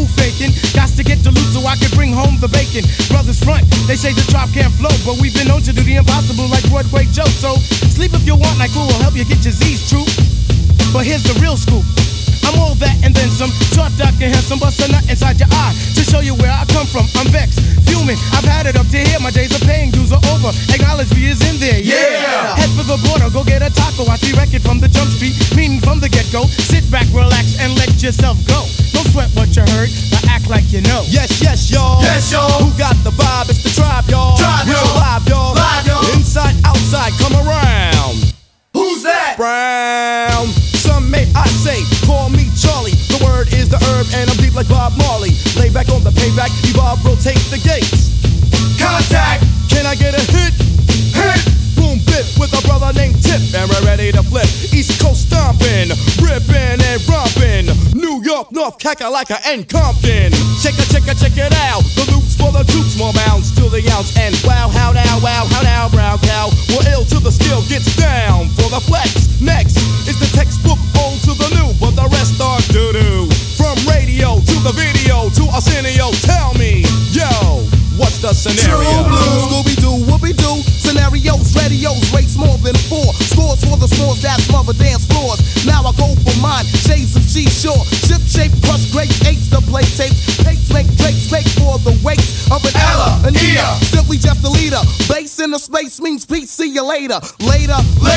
faking. Got to get to loose so I can bring home the bacon. Brothers front, they say the drop can't flow, but we've been known to do the impossible like Broadway Joe. So sleep if you want, like who will help you get your Z's true. But here's the real scoop. I'm all that and then some. Short, dark, and handsome, bust a nut inside your eye to show you where I come from. I'm vexed, fuming. I've had it up to here. My days of paying dues are over. Acknowledge me is in there. Yeah. Head for the border, go get a taco. I see record from the jump street, meaning from the get-go. Sit back, relax, and let yourself go. Don't sweat what you heard, but act like you know. Yes, yes, y'all. Yes, y'all. Who got the vibe? It's the tribe, y'all. Tribe, Real y'all. live, y'all. Live, y'all. Inside, outside, come around. Who's that? Brown. Some may I say, call me Charlie. The word is the herb, and I'm deep like Bob Marley. Lay back on the payback, evolve, rotate the gates. Contact. Can I get a hit? Hit. Boom, bip with a brother named Tip, and we're ready to flip. East Coast stomping, ripping and romping. New York, North, Kakalaka, and Compton. Check it out. The loops for the troops, more bounds to the ounce. And wow, how now, brown cow. We're ill till the skill gets down for the flex. Next is the textbook old to the new, but the rest are doo-doo. From radio to the video to Arsenio, tell me, yo, what's the scenario? True blue, Scooby-Doo, whoopie-doo. Scenarios, radios, rates more than 4. Scores for the scores that smother dance floors. Now I go for mine, shades of seashore. Ship shape, crush grapes, eights to play tapes. Pates make drakes, fake for the weights of an Ella, an Ea. Simply just a leader. Base in the space means peace, see you later. Later,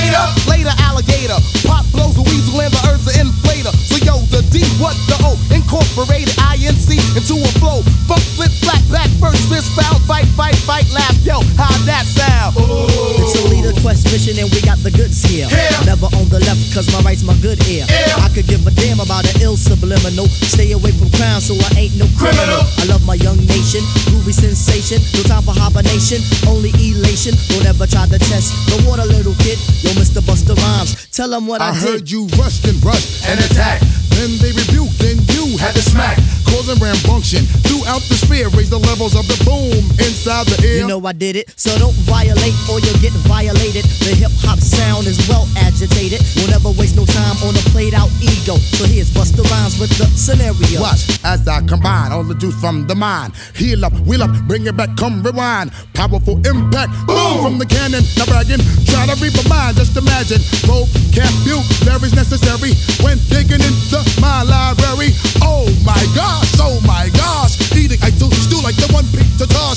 alligator. Pop blows a weasel and the herbs are inflator. So yo, the D, what the O? Incorporated INC into a flow. Funk, flip, flat, back, first, fist, foul, fight, laugh. Yo, how'd that sound? It's a leader quest mission and we got the goods here. Never on the left cause my right's my good ear. I could give a damn about an ill subliminal. Stay away from crime so I ain't no criminal. I love my young nation, groovy sensation. No time for hibernation, only elation. Don't ever try to test the water, little kid. Yo, Mr. Busta Rhymes, tell them what I did. Heard you rushed and attack. Then they rebuked, then you had to smack. Causing rambunction throughout the sphere. Raise the levels of the boom inside the air. You know I did it, so don't violate or you'll get violated. The hip-hop sound is well agitated. We'll never waste no time on a played-out ego. So here's Busta Rhymes with the scenario. Watch as I combine all the juice from the mind. Heal up, wheel up, bring it back, come rewind. Powerful impact, boom from the cannon. Now bragging, try to read my mind, just imagine. Vocabulary's necessary when digging into my library. Oh my gosh, eating I do stew like the one piece to toss.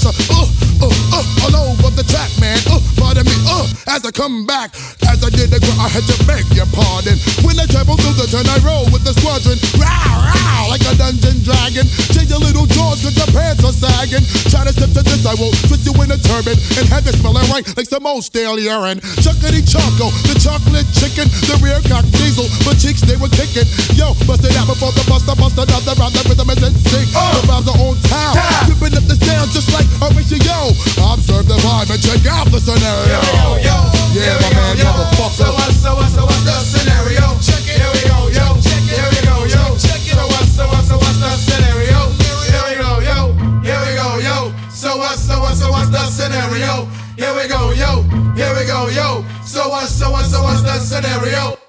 All over the track, man. Pardon me, as I come back. As I did the girl, I had to beg your pardon. When I travel through the turn, I roll with the squadron. Row, like a dungeon dragon. Change your little jaws cause your pants are sagging. Try to step to this, I will twist you in a turban and have it smelling right like some old stale urine. Chuckity choco, the chocolate chicken, the rear cock diesel, but cheeks they were kicking. Yo, bust it out before the bust another round. The rhythm is in sync. The rhymes are on time. Ripping up the sound just like a ratio. Observe the vibe and check out the scenario. Yeah, my man, motherfucker. So what's the scenario? Check it. Here we go, yo. Check it. Here we go, yo. Check it. So what's the scenario? Here we go, yo. Here we go, yo. So what's the scenario? Here we go, yo. Here we go, yo. So what's the scenario?